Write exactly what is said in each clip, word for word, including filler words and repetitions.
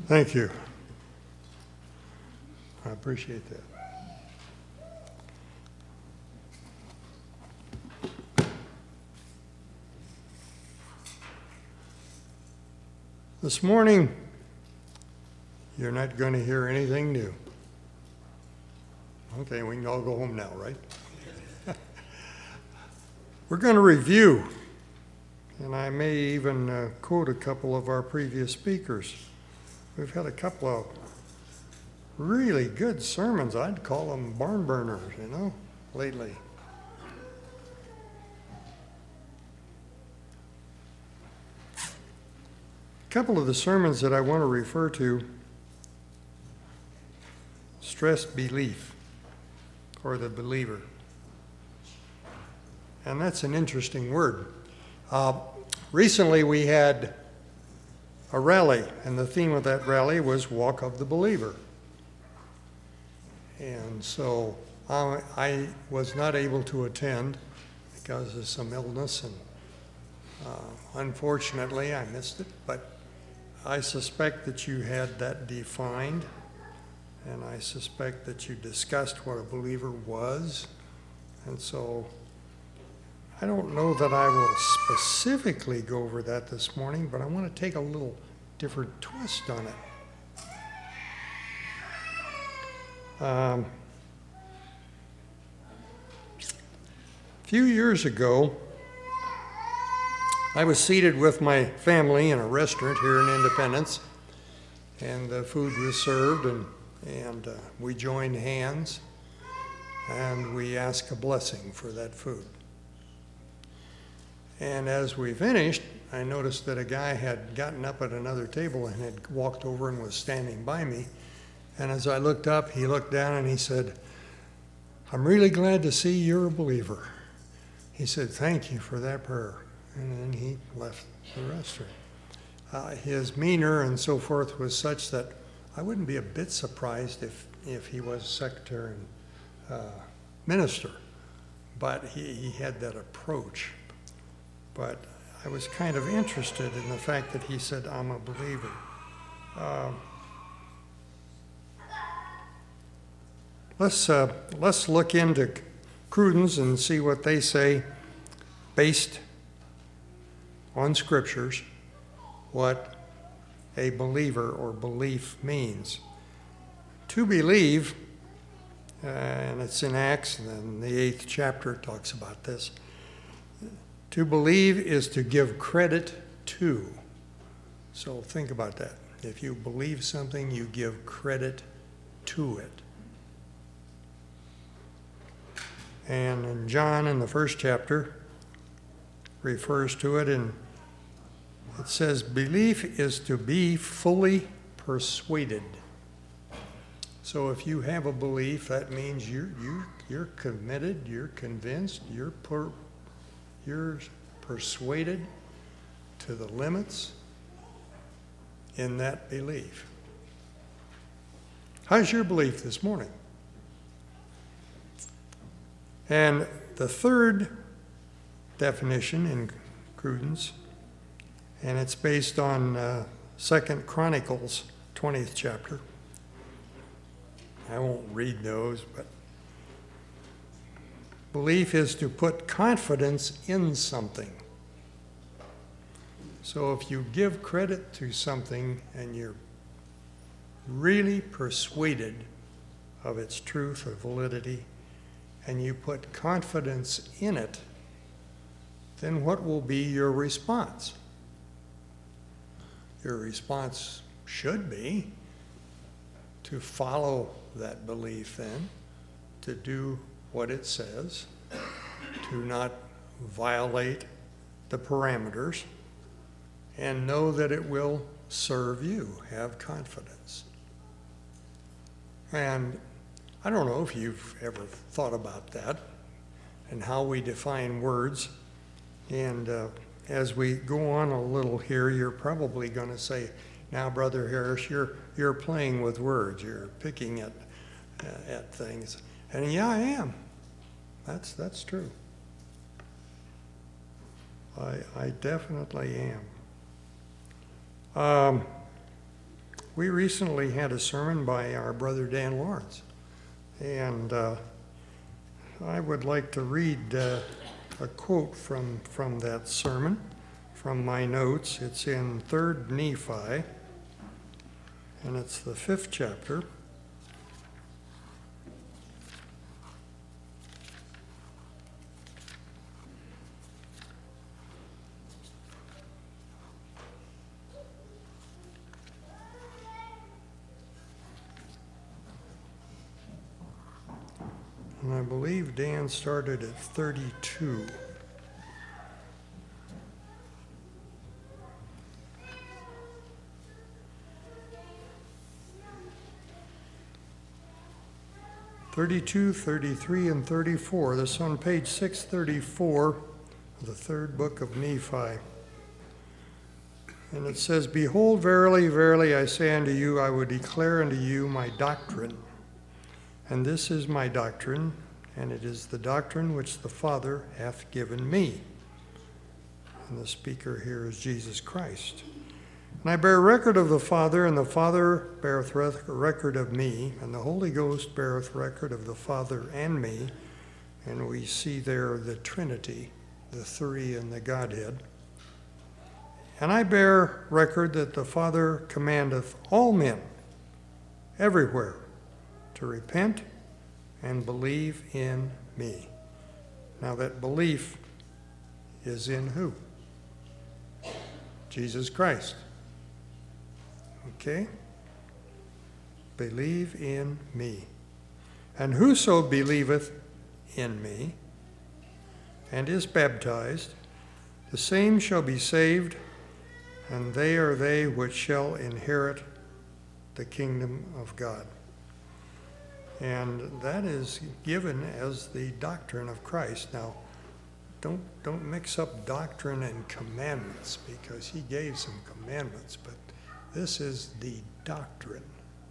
Thank you. I appreciate that. This morning, you're not going to hear anything new. Okay, we can all go home now, right? We're going to review, and I may even uh, quote a couple of our previous speakers. We've had a couple of really good sermons. I'd call them barn burners, you know, lately. A couple of the sermons that I want to refer to stress belief, or the believer. And that's an interesting word. Uh, recently we had a rally, and the theme of that rally was Walk of the Believer. And so I, I was not able to attend because of some illness, and uh, unfortunately I missed it, but I suspect that you had that defined, and I suspect that you discussed what a believer was. And so I don't know that I will specifically go over that this morning, but I want to take a little different twist on it. Um, a few years ago, I was seated with my family in a restaurant here in Independence, and the food was served, and, and uh, we joined hands, and we asked a blessing for that food. And as we finished, I noticed that a guy had gotten up at another table and had walked over and was standing by me. And as I looked up, he looked down and he said, "I'm really glad to see you're a believer." He said, "Thank you for that prayer." And then he left the restaurant. Uh, his demeanor and so forth was such that I wouldn't be a bit surprised if, if he was secretary and uh, minister. But he, he had that approach. But I was kind of interested in the fact that he said, "I'm a believer." Uh, let's, uh, let's look into Cruden's and see what they say, based on scriptures, what a believer or belief means. To believe, uh, and it's in Acts, and then the eighth chapter talks about this. To believe is to give credit to. So think about that. If you believe something, you give credit to it. And in John, in the first chapter, refers to it, and it says, belief is to be fully persuaded. So if you have a belief, that means you're, you're, you're committed, you're convinced, you're per, you're persuaded to the limits in that belief. How's your belief this morning? And the third definition in Cruden's, and it's based on uh, Second Chronicles, twentieth chapter. I won't read those, but belief is to put confidence in something. So if you give credit to something and you're really persuaded of its truth or validity, and you put confidence in it, then what will be your response? Your response should be to follow that belief then, to do what it says, to not violate the parameters, and know that it will serve you. Have confidence. And I don't know if you've ever thought about that and how we define words. And uh, as we go on a little here, you're probably going to say, "Now, Brother Harris, you're you're playing with words. You're picking at uh, at things." And yeah, I am. That's that's true. I I definitely am. Um, we recently had a sermon by our brother Dan Lawrence, and uh, I would like to read uh, a quote from, from that sermon, from my notes. It's in Third Nephi, and it's the fifth chapter. And I believe Dan started at thirty-two. thirty-two, thirty-three, and thirty-four. This is on page six thirty-four of the third book of Nephi. And it says, "Behold, verily, verily, I say unto you, I will declare unto you my doctrine. And this is my doctrine, and it is the doctrine which the Father hath given me." And the speaker here is Jesus Christ. "And I bear record of the Father, and the Father beareth record of me, and the Holy Ghost beareth record of the Father and me." And we see there the Trinity, the three in the Godhead. "And I bear record that the Father commandeth all men everywhere to repent and believe in me." Now that belief is in who? Jesus Christ. Okay? Believe in me. "And whoso believeth in me and is baptized, the same shall be saved, and they are they which shall inherit the kingdom of God." And that is given as the doctrine of Christ. Now, don't, don't mix up doctrine and commandments, because he gave some commandments, but this is the doctrine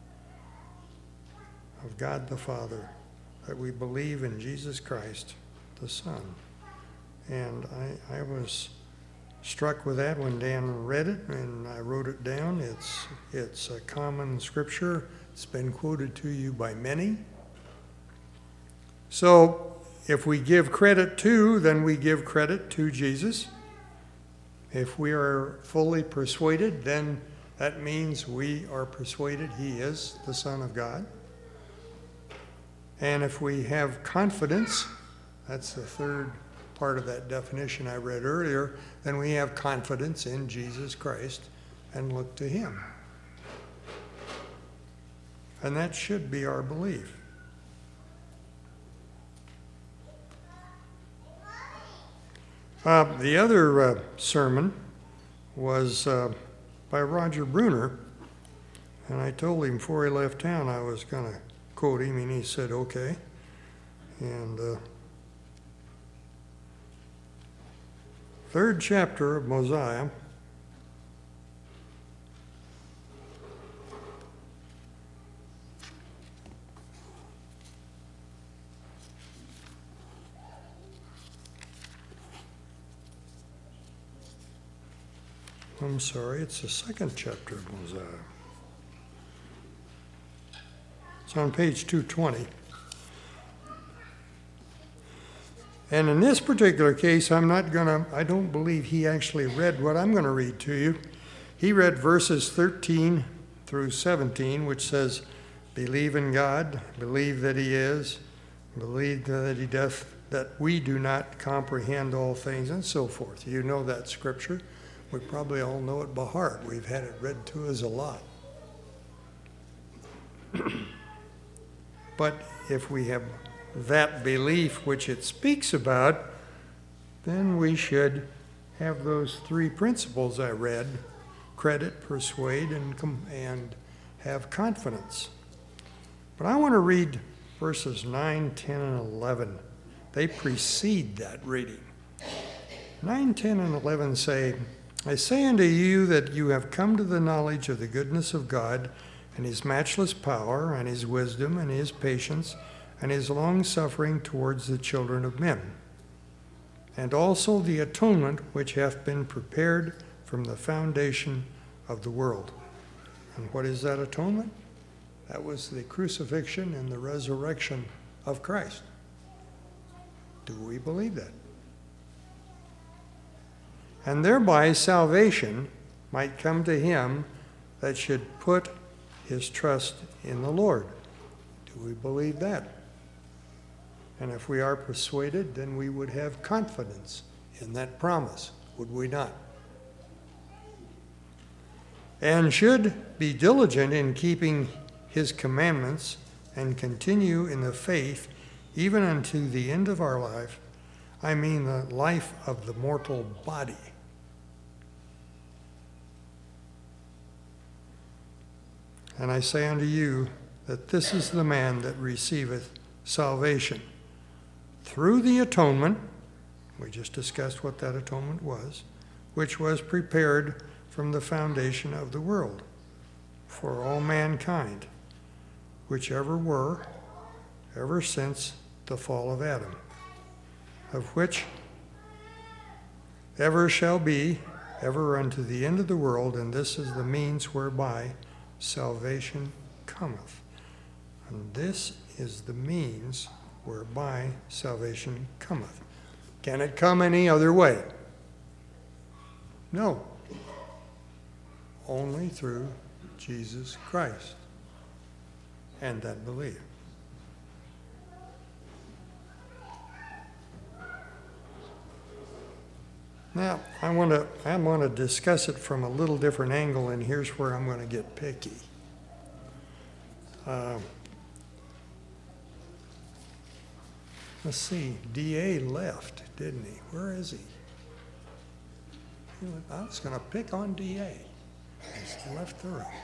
of God the Father, that we believe in Jesus Christ, the Son. And I, I was struck with that when Dan read it, and I wrote it down. It's, it's a common scripture. It's been quoted to you by many. So if we give credit to, then we give credit to Jesus. If we are fully persuaded, then that means we are persuaded he is the Son of God. And if we have confidence, that's the third part of that definition I read earlier, then we have confidence in Jesus Christ and look to him. And that should be our belief. Uh, the other uh, sermon was uh, by Roger Bruner, and I told him before he left town I was going to quote him, and he said, okay. And uh, third chapter of Mosiah, I'm sorry, it's the second chapter of Mosiah. It's on page two twenty. And in this particular case, I'm not going to, I don't believe he actually read what I'm going to read to you. He read verses thirteen through seventeen, which says, believe in God, believe that he is, believe that he doth, that we do not comprehend all things, and so forth. You know that scripture. We probably all know it by heart. We've had it read to us a lot. But if we have that belief which it speaks about, then we should have those three principles I read: credit, persuade, and, com- and have confidence. But I want to read verses nine, ten, and eleven. They precede that reading. nine, ten, and eleven say, I say unto you that you have come to the knowledge of the goodness of God, and his matchless power, and his wisdom, and his patience, and his long-suffering towards the children of men, and also the atonement which hath been prepared from the foundation of the world. And what is that atonement? That was the crucifixion and the resurrection of Christ. Do we believe that? And thereby salvation might come to him that should put his trust in the Lord. Do we believe that? And if we are persuaded, then we would have confidence in that promise, would we not? And should be diligent in keeping his commandments and continue in the faith even unto the end of our life. I mean the life of the mortal body. And I say unto you that this is the man that receiveth salvation through the atonement, we just discussed what that atonement was, which was prepared from the foundation of the world for all mankind, which ever were, ever since the fall of Adam, of which ever shall be, ever unto the end of the world, and this is the means whereby salvation cometh. And this is the means whereby salvation cometh. Can it come any other way? No. Only through Jesus Christ and that belief. Now, I want to I want to discuss it from a little different angle, and here's where I'm going to get picky. Uh, let's see, D A left, didn't he? Where is he? I was going to pick on D A. He's left the room.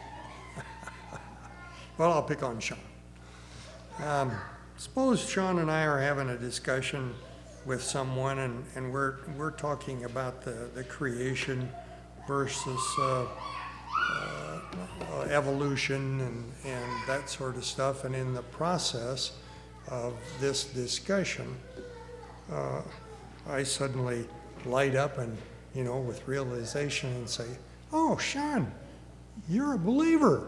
Well, I'll pick on Sean. Um, suppose Sean and I are having a discussion with someone, and, and we're we're talking about the, the creation versus uh, uh, evolution and, and that sort of stuff. And in the process of this discussion, uh, I suddenly light up and, you know, with realization and say, "Oh, Sean, you're a believer."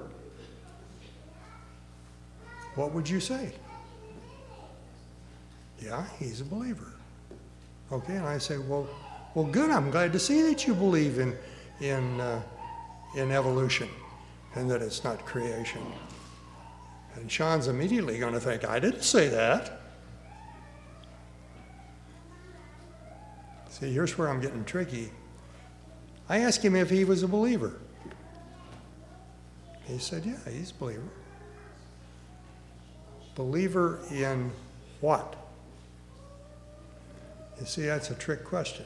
What would you say? Yeah, he's a believer. Okay, and I say, well, well, good. I'm glad to see that you believe in in uh, in evolution, and that it's not creation. And Sean's immediately going to think, I didn't say that. See, here's where I'm getting tricky. I asked him if he was a believer. He said, yeah, he's a believer. Believer in what? You see, that's a trick question.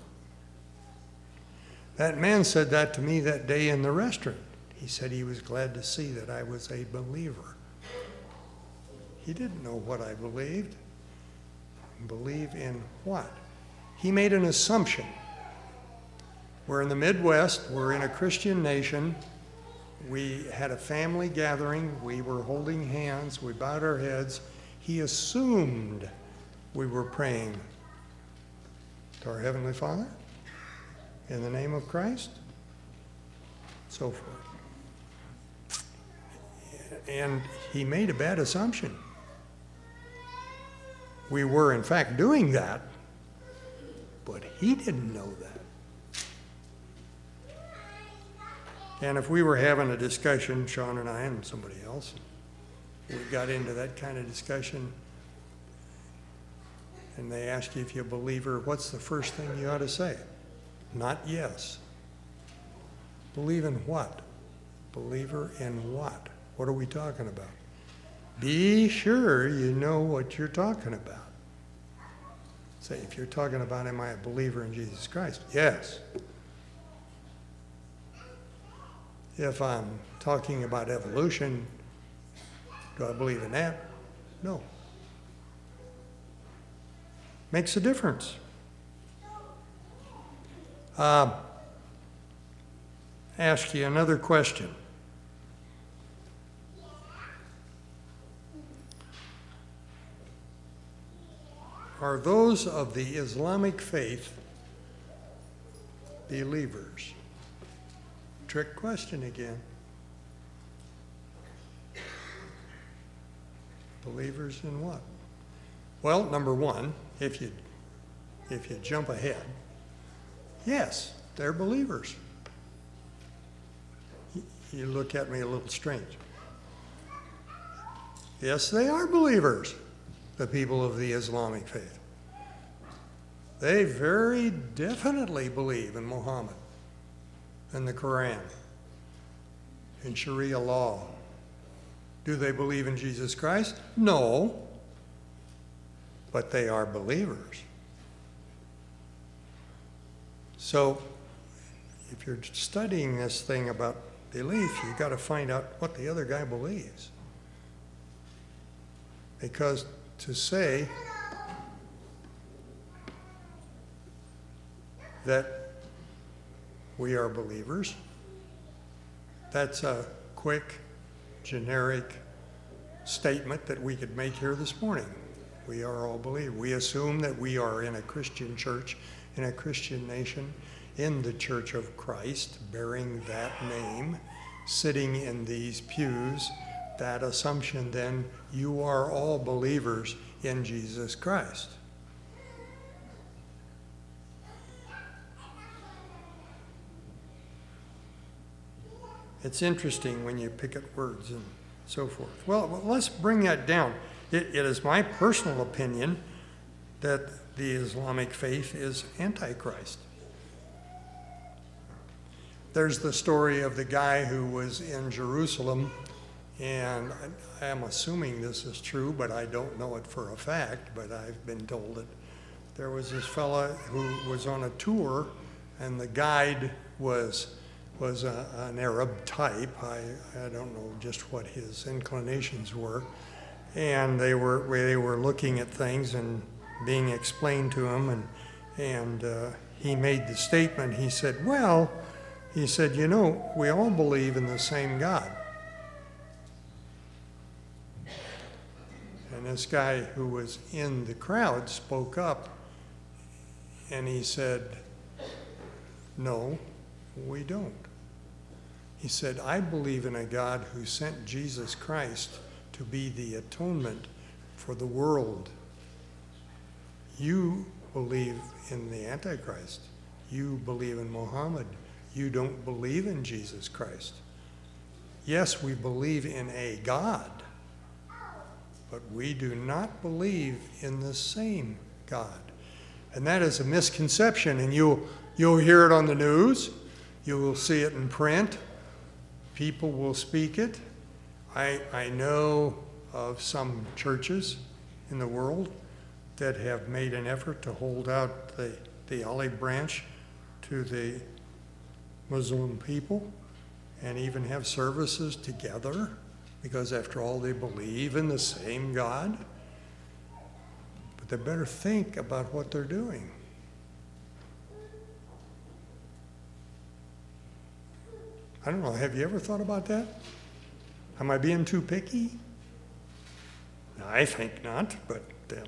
That man said that to me that day in the restaurant. He said he was glad to see that I was a believer. He didn't know what I believed. Believe in what? He made an assumption. We're in the Midwest. We're in a Christian nation. We had a family gathering. We were holding hands. We bowed our heads. He assumed we were praying to our Heavenly Father in the name of Christ, so forth. And he made a bad assumption. We were, in fact, doing that, but he didn't know that. And if we were having a discussion, Sean and I and somebody else, we got into that kind of discussion, and they ask you if you're a believer, what's the first thing you ought to say? Not yes. Believe in what? Believer in what? What are we talking about? Be sure you know what you're talking about. Say, if you're talking about, am I a believer in Jesus Christ? Yes. If I'm talking about evolution, do I believe in that? No. Makes a difference. Uh, ask you another question. Are those of the Islamic faith believers? Trick question again. Believers in what? Well, number one, if you if you jump ahead, yes, they're believers. You look at me a little strange. Yes, they are believers, the people of the Islamic faith. They very definitely believe in Muhammad and the Quran and Sharia law. Do they believe in Jesus Christ? No. But they are believers. So, if you're studying this thing about belief, you've got to find out what the other guy believes. Because to say that we are believers, that's a quick, generic statement that we could make here this morning. We are all believers. We assume that we are in a Christian church, in a Christian nation, in the Church of Christ, bearing that name, sitting in these pews. That assumption, then, you are all believers in Jesus Christ. It's interesting when you pick at words and so forth. Well, let's bring that down. It, it is my personal opinion that the Islamic faith is antichrist. There's the story of the guy who was in Jerusalem, and I am assuming this is true, but I don't know it for a fact, but I've been told it. There was this fella who was on a tour, and the guide was was a, an Arab type. I, I don't know just what his inclinations were. And they were they were looking at things and being explained to him, and and uh, he made the statement. He said, well, he said, you know, we all believe in the same God. And this guy who was in the crowd spoke up, and he said, no, we don't. He said, I believe in a God who sent Jesus Christ to be the atonement for the world. You believe in the Antichrist. You believe in Muhammad. You don't believe in Jesus Christ. Yes, we believe in a God, but we do not believe in the same God. And that is a misconception, and you'll, you'll hear it on the news. You will see it in print. People will speak it. I, I know of some churches in the world that have made an effort to hold out the, the olive branch to the Muslim people and even have services together, because after all, they believe in the same God. But they better think about what they're doing. I don't know, have you ever thought about that? Am I being too picky? I think not, but then.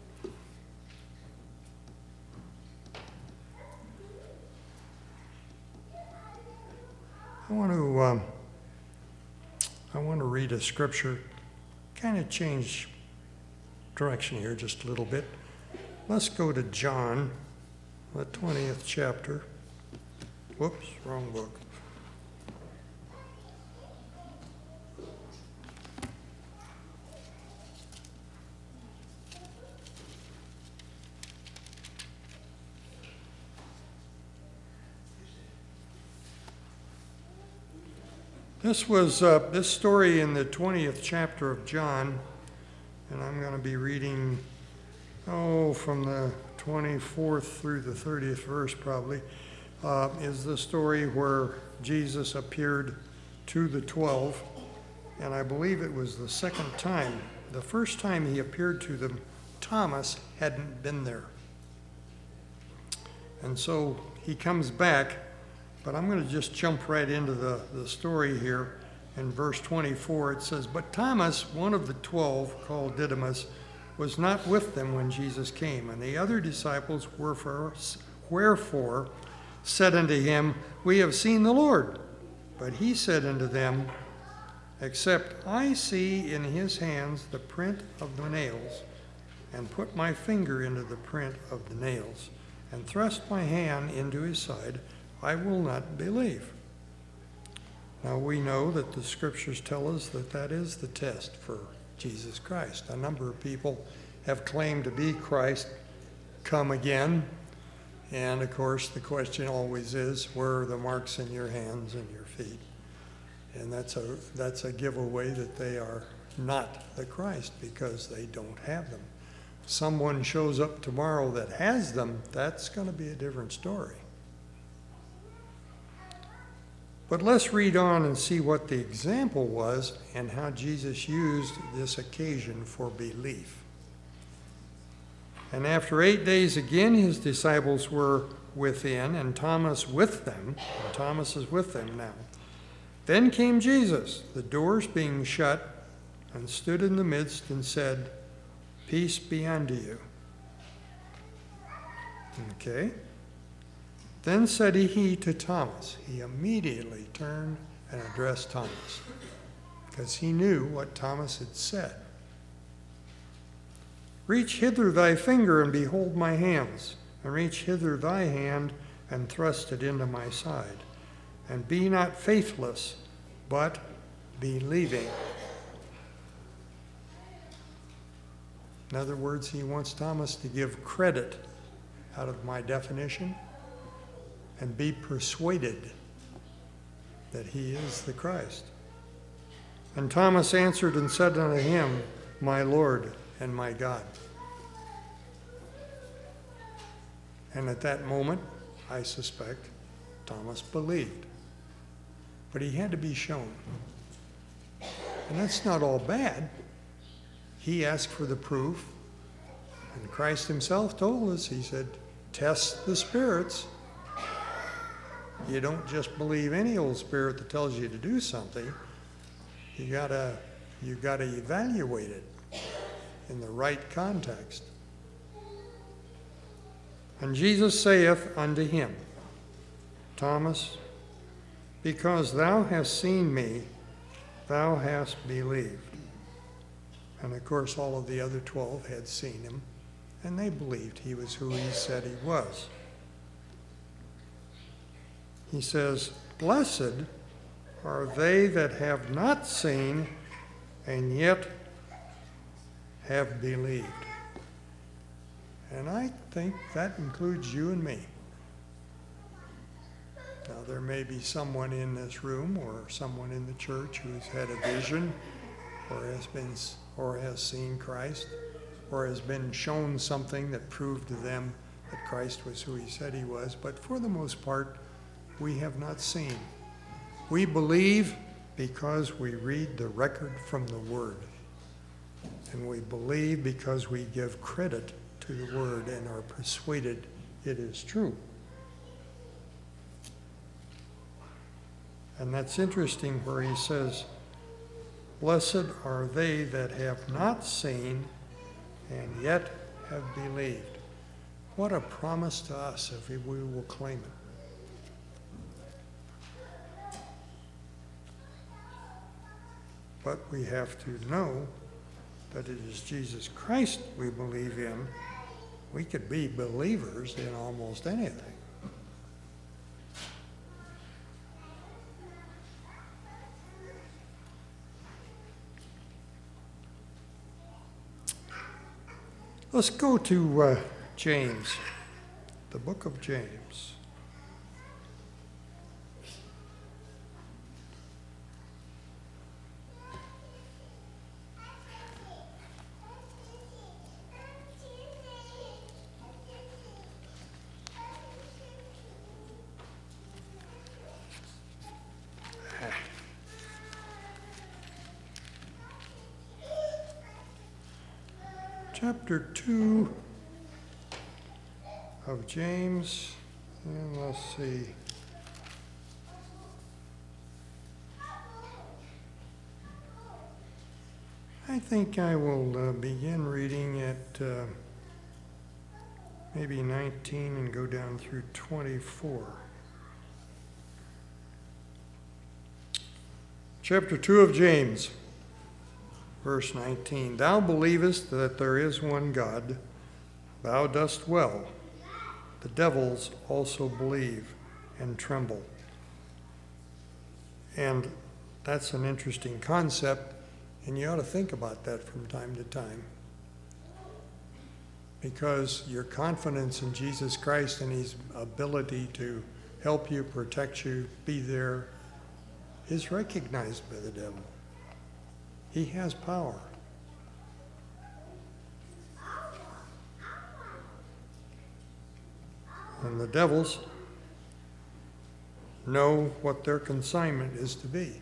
I want to um, I want to read a scripture, kind of change direction here just a little bit. Let's go to John, the twentieth chapter. Whoops, wrong book. This was uh, this story in the twentieth chapter of John, and I'm going to be reading, oh, from the twenty-fourth through the thirtieth verse probably, uh, is the story where Jesus appeared to the twelve, and I believe it was the second time. The first time he appeared to them, Thomas hadn't been there. And so he comes back. But I'm going to just jump right into the, the story here. In verse twenty-four, it says, but Thomas, one of the twelve, called Didymus, was not with them when Jesus came. And the other disciples wherefore, wherefore said unto him, we have seen the Lord. But he said unto them, except I see in his hands the print of the nails, and put my finger into the print of the nails, and thrust my hand into his side, I will not believe. Now we know that the scriptures tell us that that is the test for Jesus Christ. A number of people have claimed to be Christ come again, and of course the question always is, where are the marks in your hands and your feet? And that's a that's a giveaway that they are not the Christ, because they don't have them. Someone shows up tomorrow that has them, that's going to be a different story. But let's read on and see what the example was and how Jesus used this occasion for belief. And after eight days again, his disciples were within, and Thomas with them. And Thomas is with them now. Then came Jesus, the doors being shut, and stood in the midst and said, "Peace be unto you." Okay. Then said he to Thomas, he immediately turned and addressed Thomas, because he knew what Thomas had said. "Reach hither thy finger and behold my hands, and reach hither thy hand and thrust it into my side. And be not faithless, but believing." In other words, he wants Thomas to give credit out of my definition and be persuaded that he is the Christ. And Thomas answered and said unto him, "My Lord and my God." And at that moment, I suspect, Thomas believed. But he had to be shown. And that's not all bad. He asked for the proof, and Christ himself told us, he said, test the spirits. You don't just believe any old spirit that tells you to do something. You gotta, you gotta evaluate it in the right context. And Jesus saith unto him, "Thomas, because thou hast seen me, thou hast believed." And of course, all of the other twelve had seen him, and they believed he was who he said he was. He says, "Blessed are they that have not seen and yet have believed." And I think that includes you and me. Now, there may be someone in this room or someone in the church who's had a vision or has been or has seen Christ or has been shown something that proved to them that Christ was who he said he was. But for the most part, we have not seen. We believe because we read the record from the Word. And we believe because we give credit to the Word and are persuaded it is true. And that's interesting where he says, "Blessed are they that have not seen and yet have believed." What a promise to us if we will claim it. But we have to know that it is Jesus Christ we believe in. We could be believers in almost anything. Let's go to uh, James, the book of James. Chapter two of James, and let's see. I think I will uh, begin reading at uh, maybe nineteen and go down through twenty-four. Chapter two of James, verse nineteen. Thou believest that there is one God. Thou dost well. The devils also believe and tremble. And that's an interesting concept, and you ought to think about that from time to time. Because your confidence in Jesus Christ and his ability to help you, protect you, be there, is recognized by the devil. He has power. And the devils know what their consignment is to be.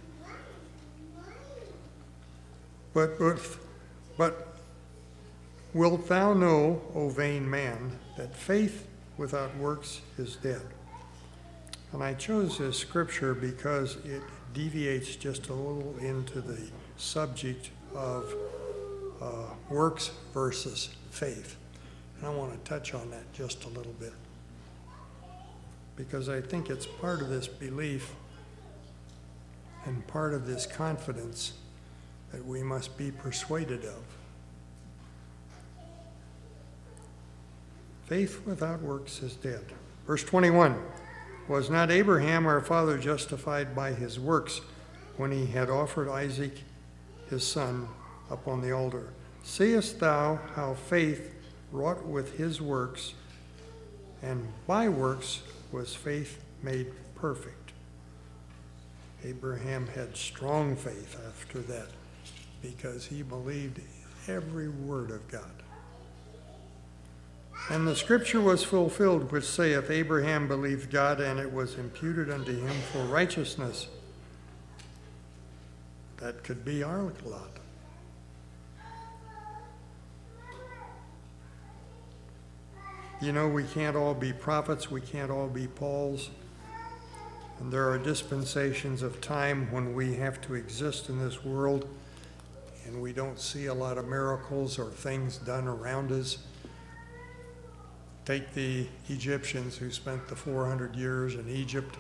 But, but, but wilt thou know, O vain man, that faith without works is dead? And I chose this scripture because it deviates just a little into the subject of uh, works versus faith. And I want to touch on that just a little bit, because I think it's part of this belief and part of this confidence that we must be persuaded of. Faith without works is dead. Verse twenty-one, was not Abraham our father justified by his works when he had offered Isaac his son upon the altar? Seest thou how faith wrought with his works, and by works was faith made perfect? Abraham had strong faith after that because he believed every word of God. And the scripture was fulfilled, which saith, Abraham believed God, and it was imputed unto him for righteousness. That could be our lot. You know, we can't all be prophets, we can't all be Pauls. And there are dispensations of time when we have to exist in this world and we don't see a lot of miracles or things done around us. Take the Egyptians who spent the four hundred years in Egypt.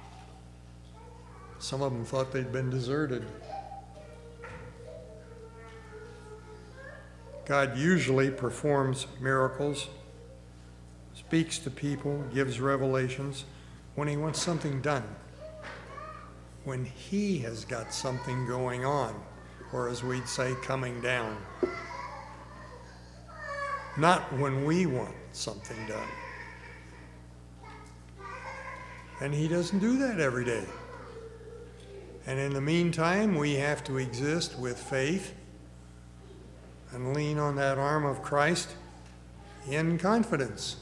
Some of them thought they'd been deserted. God usually performs miracles, speaks to people, gives revelations when he wants something done, when he has got something going on, or as we'd say, coming down. Not when we want something done. And he doesn't do that every day. And in the meantime, we have to exist with faith and lean on that arm of Christ in confidence.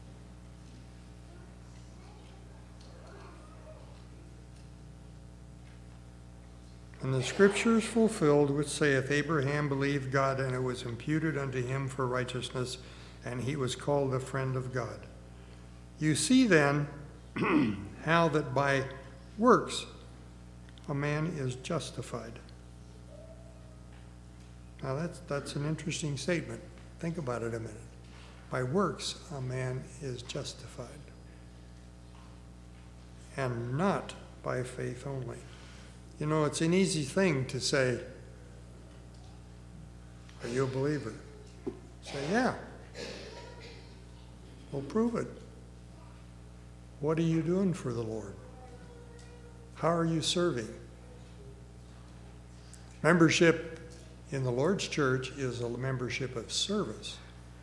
And the scripture is fulfilled, which saith, Abraham believed God, and it was imputed unto him for righteousness, and he was called the friend of God. You see then how that by works a man is justified. Now that's, that's an interesting statement. Think about it a minute. By works a man is justified, and not by faith only. You know, it's an easy thing to say, are you a believer? Say, yeah. Well, prove it. What are you doing for the Lord? How are you serving? Membership in the Lord's church is a membership of service.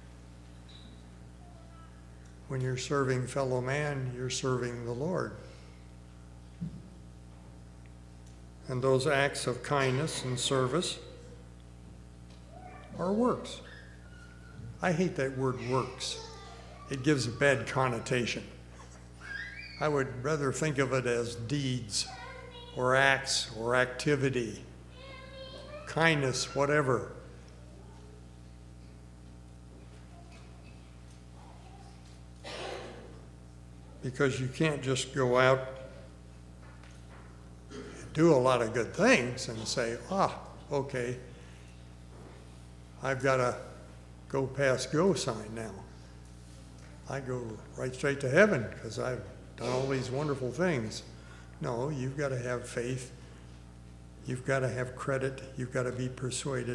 When you're serving fellow man, you're serving the Lord. And those acts of kindness and service are works. I hate that word works. It gives a bad connotation. I would rather think of it as deeds or acts or activity, kindness, whatever. Because you can't just go out do a lot of good things and say, ah, okay, I've got a go past go sign now. I go right straight to heaven because I've done all these wonderful things. No, you've got to have faith You've got to have credit. You've got to be persuaded.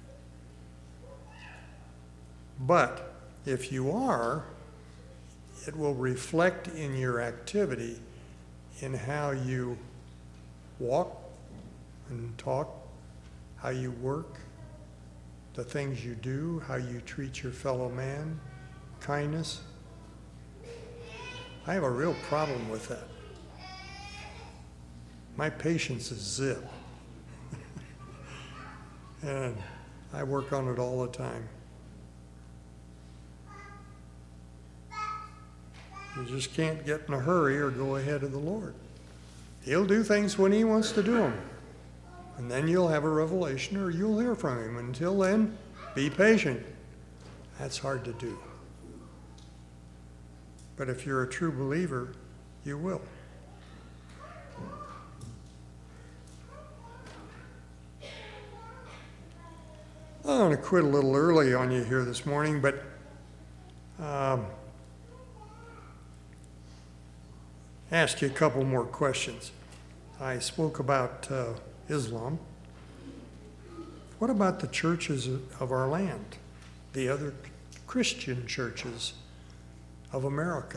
But if you are, it will reflect in your activity in how you walk and talk, how you work, the things you do, how you treat your fellow man, kindness. I have a real problem with that. My patience is zip. And I work on it all the time. You just can't get in a hurry or go ahead of the Lord. He'll do things when he wants to do them. And then you'll have a revelation or you'll hear from him. Until then, be patient. That's hard to do. But if you're a true believer, you will. I'm going to quit a little early on you here this morning, but um, ask you a couple more questions. I spoke about uh, Islam. What about the churches of our land, the other Christian churches of America?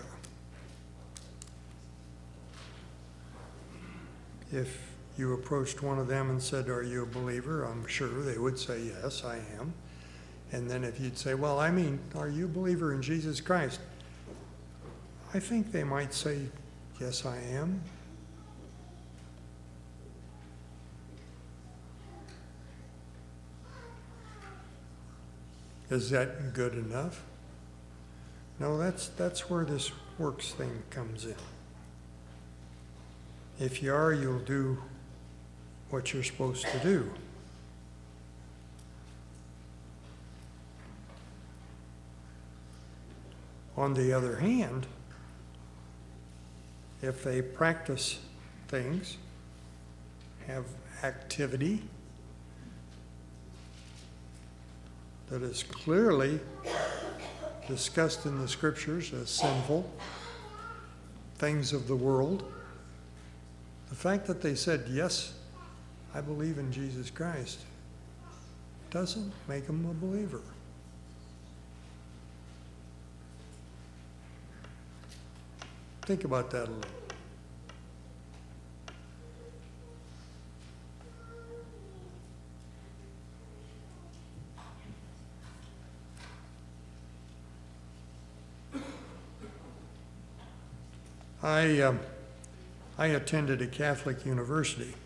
If you approached one of them and said, "Are you a believer?" I'm sure they would say, "Yes, I am." And then if you'd say, "Well, I mean, are you a believer in Jesus Christ?" I think they might say, "Yes, I am." Is that good enough? No, that's that's where this works thing comes in. If you are, you'll do what you're supposed to do. On the other hand, if they practice things, have activity that is clearly discussed in the scriptures as sinful, things of the world, the fact that they said, "Yes, I believe in Jesus Christ," doesn't make them a believer. Think about that a little. I, um, I attended a Catholic university,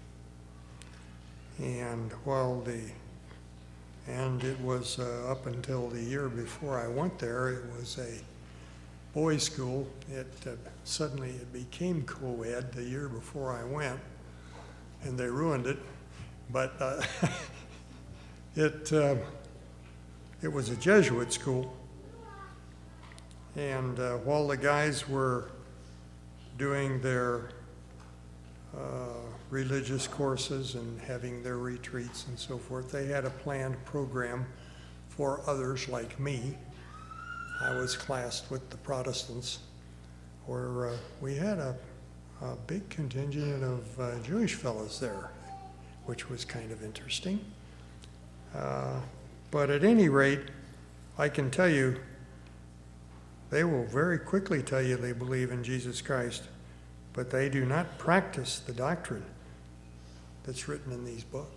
and while the, and it was uh, up until the year before I went there, it was a boys' school. It uh, suddenly it became co-ed the year before I went, and they ruined it. But uh, it uh, it was a Jesuit school, and uh, while the guys were doing their uh, religious courses and having their retreats and so forth, they had a planned program for others like me. I was classed with the Protestants, where uh, we had a, a big contingent of uh, Jewish fellows there, which was kind of interesting. Uh, but at any rate, I can tell you, they will very quickly tell you they believe in Jesus Christ, but they do not practice the doctrine that's written in these books.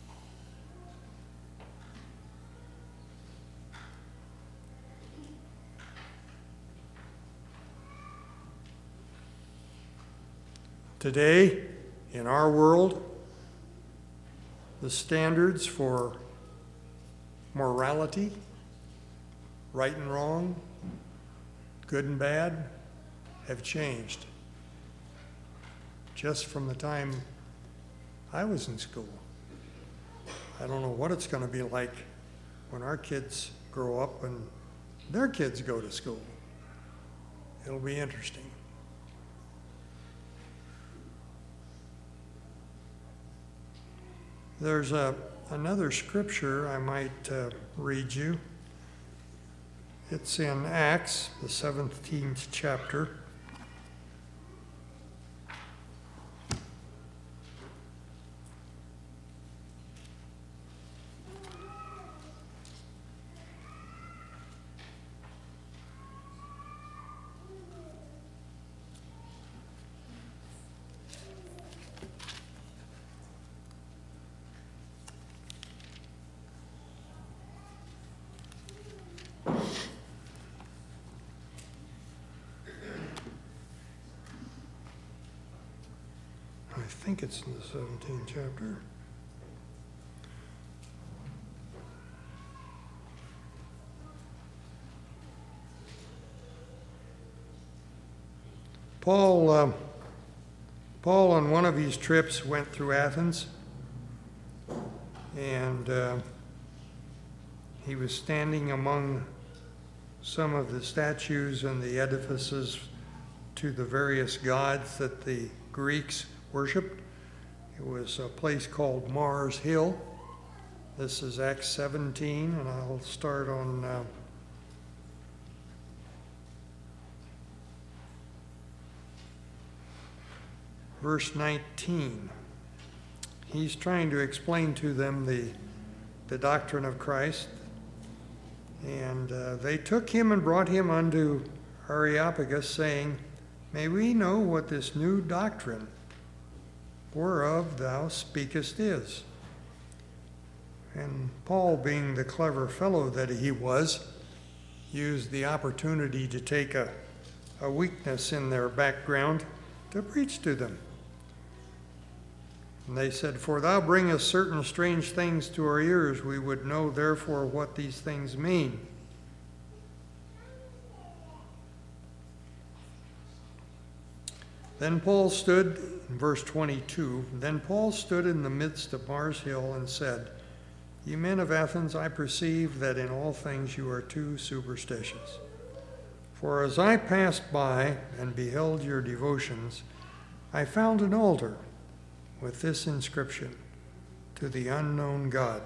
Today, in our world, the standards for morality, right and wrong, good and bad, have changed just from the time I was in school. I don't know what it's going to be like when our kids grow up and their kids go to school. It'll be interesting. There's a, another scripture I might uh, read you. It's in Acts, the seventeenth chapter. think it's in the seventeenth chapter. Paul, uh, Paul on one of his trips went through Athens, and uh, he was standing among some of the statues and the edifices to the various gods that the Greeks worshipped. It was a place called Mars Hill. This is Acts seventeen, and I'll start on uh, verse nineteen. He's trying to explain to them the, the doctrine of Christ. And uh, they took him and brought him unto Areopagus, saying, May we know what this new doctrine whereof thou speakest is. And Paul, being the clever fellow that he was, used the opportunity to take a, a weakness in their background to preach to them. And they said, For thou bringest certain strange things to our ears, we would know therefore what these things mean. Then Paul stood, in verse twenty-two, Then Paul stood in the midst of Mars Hill and said, Ye men of Athens, I perceive that in all things you are too superstitious. For as I passed by and beheld your devotions, I found an altar with this inscription, To the unknown God,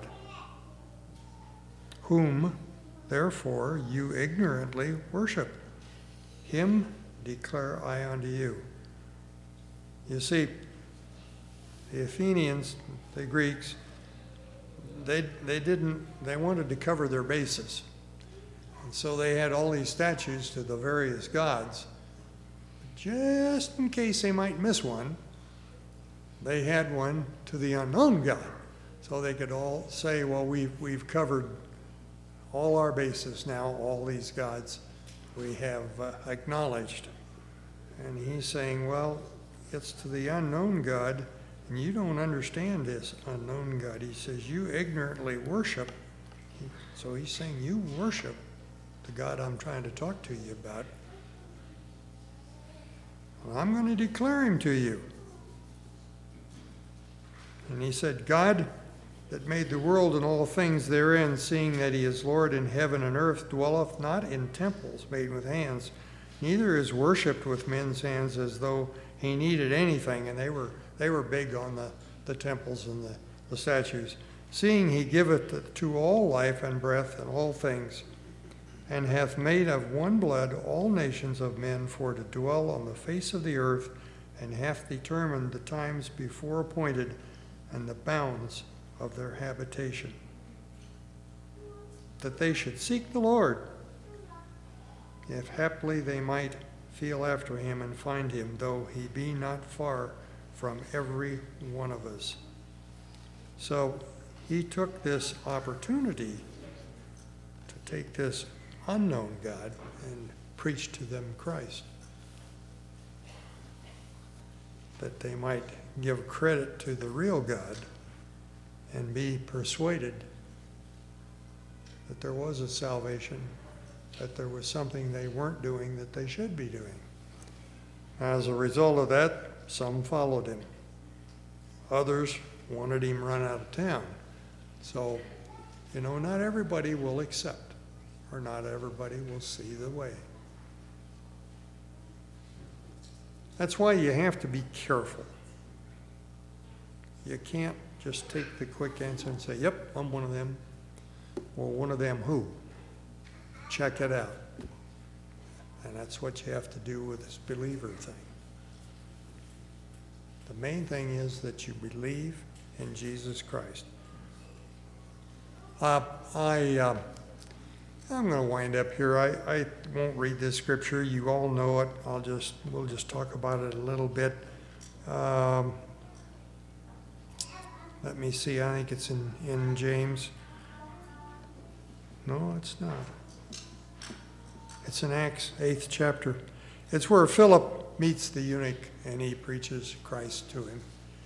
whom, therefore, you ignorantly worship. Him declare I unto you. You see, the Athenians, the Greeks, they they didn't, they wanted to cover their bases. And so they had all these statues to the various gods. Just in case they might miss one, they had one to the unknown God. So they could all say, well, we've, we've covered all our bases now, all these gods we have uh, acknowledged. And he's saying, well, it's to the unknown God, and you don't understand this unknown God. He says, you ignorantly worship. So he's saying, you worship the God I'm trying to talk to you about. Well, I'm going to declare him to you. And he said, God that made the world and all things therein, seeing that he is Lord in heaven and earth, dwelleth not in temples made with hands, neither is worshipped with men's hands as though he needed anything. And they were they were big on the, the temples and the, the statues. Seeing he giveth to all life and breath and all things, and hath made of one blood all nations of men for to dwell on the face of the earth, and hath determined the times before appointed and the bounds of their habitation, that they should seek the Lord, if haply they might feel after him and find him, though he be not far from every one of us. So he took this opportunity to take this unknown God and preach to them Christ, that they might give credit to the real God and be persuaded that there was a salvation, that there was something they weren't doing that they should be doing. As a result of that, some followed him. Others wanted him run out of town. So, you know, not everybody will accept, or not everybody will see the way. That's why you have to be careful. You can't just take the quick answer and say, yep, I'm one of them. Well, one of them who? Check it out. And that's what you have to do with this believer thing. The main thing is that you believe in Jesus Christ. Uh, I, uh, I'm going to wind up here. I, I won't read this scripture. You all know it. I'll just, we'll just talk about it a little bit. Um, let me see. I think it's in, in James. No, it's not. It's in Acts, eighth chapter. It's where Philip meets the eunuch and he preaches Christ to him.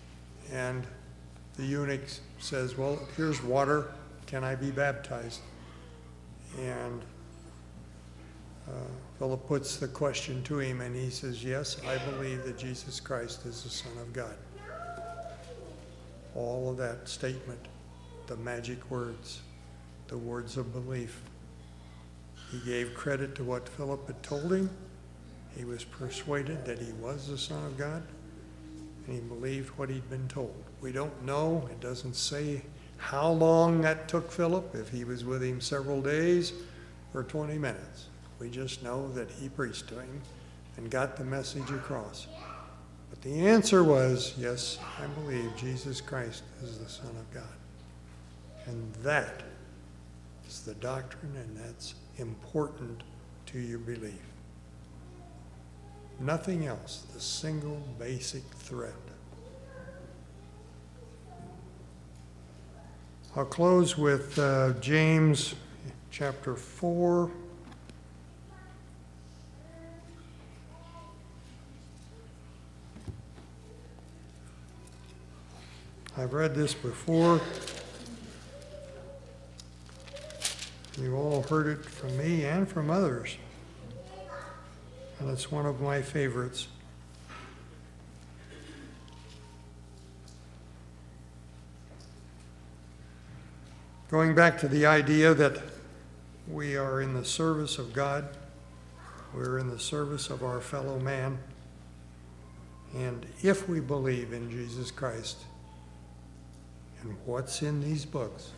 And the eunuch says, well, here's water. Can I be baptized? And uh, Philip puts the question to him, and he says, yes, I believe that Jesus Christ is the Son of God. All of that statement, the magic words, the words of belief. He gave credit to what Philip had told him. He was persuaded that he was the Son of God, and he believed what he'd been told. We don't know. It doesn't say how long that took Philip, if he was with him several days or twenty minutes. We just know that he preached to him and got the message across. But the answer was, yes, I believe Jesus Christ is the Son of God. And that is the doctrine, and that's important to your belief. Nothing else, the single basic thread. I'll close with uh, James chapter four. I've read this before. You've all heard it from me and from others. And it's one of my favorites. Going back to the idea that we are in the service of God, we're in the service of our fellow man, and if we believe in Jesus Christ and what's in these books,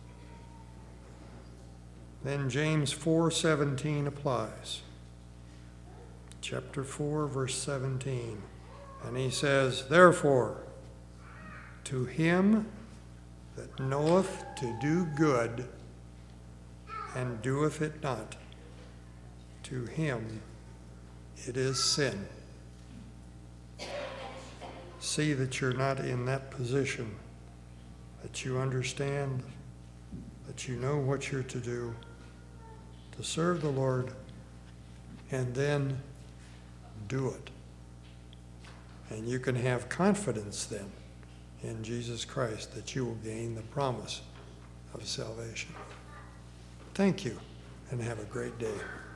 then James four seventeen applies. Chapter four, verse seventeen. And he says, therefore, to him that knoweth to do good and doeth it not, to him it is sin. See that you're not in that position, that you understand, that you know what you're to do, to serve the Lord, and then do it. And you can have confidence then in Jesus Christ that you will gain the promise of salvation. Thank you, and have a great day.